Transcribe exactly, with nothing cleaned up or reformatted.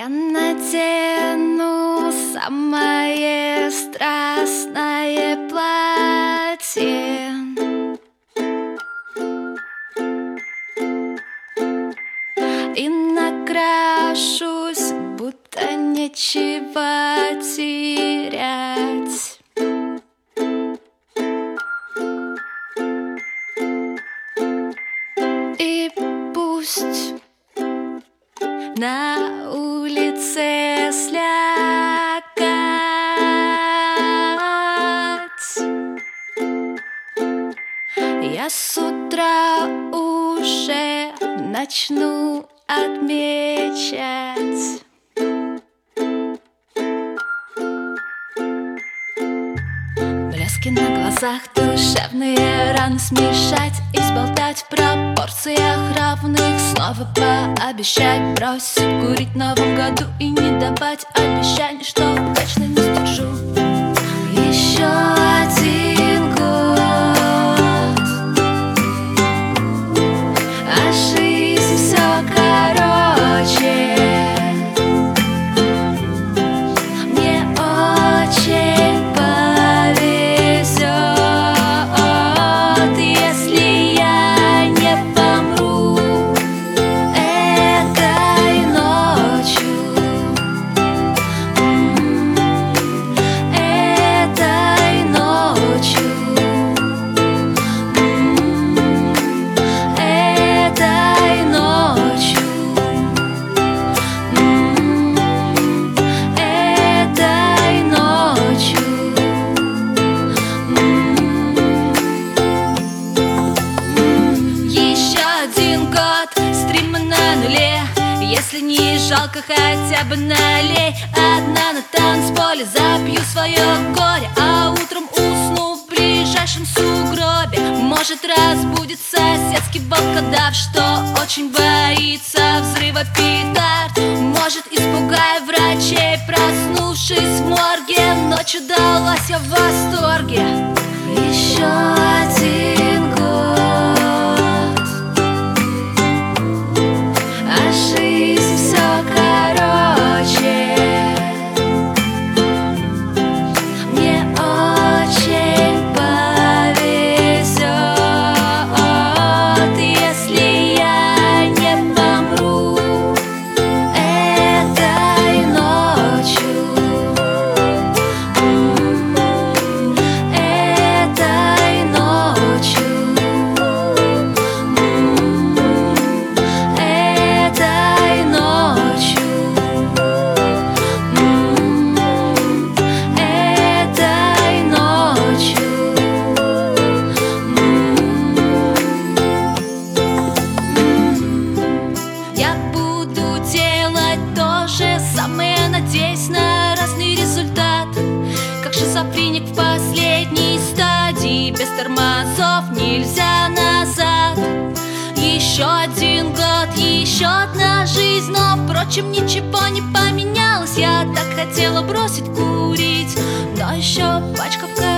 Я надену самое страстное платье, и накрашусь, будто нечего терять. И пусть на улице слякоть, я с утра уже начну отмечать. Блески на глазах, душевные раны смешать и сболтать в пропорциях равных. Снова пообещать бросить курить в новом году и не давать обещаний, что точно не сдержу. Еще один год, а жизнь все короче. Мне очень повезет, если я не помру этой ночью, этой ночью, этой ночью, этой ночью. Еще один год, стрима на нуле. Если не жалко, хотя бы налей. Одна на танцполе, запью свое горе, а утром усну в ближайшем сугробе. Может, разбудит соседский волкодав, что очень боится взрыва петард. Может, испугая врачей, проснувшись в морге, ночью далась я в восторге. Еще один год, а жизнь все короче. Мне очень повезет, если я не помру этой ночью, этой ночью, этой ночью, этой ночью. Я буду делать то же самое, надеясь на разный результат. Как шизофреник в последней стадии, без тормозов нельзя назад. Еще один год, еще одна жизнь, но, впрочем, ничего не поменялось. Я так хотела бросить курить, но еще пачка в кармане.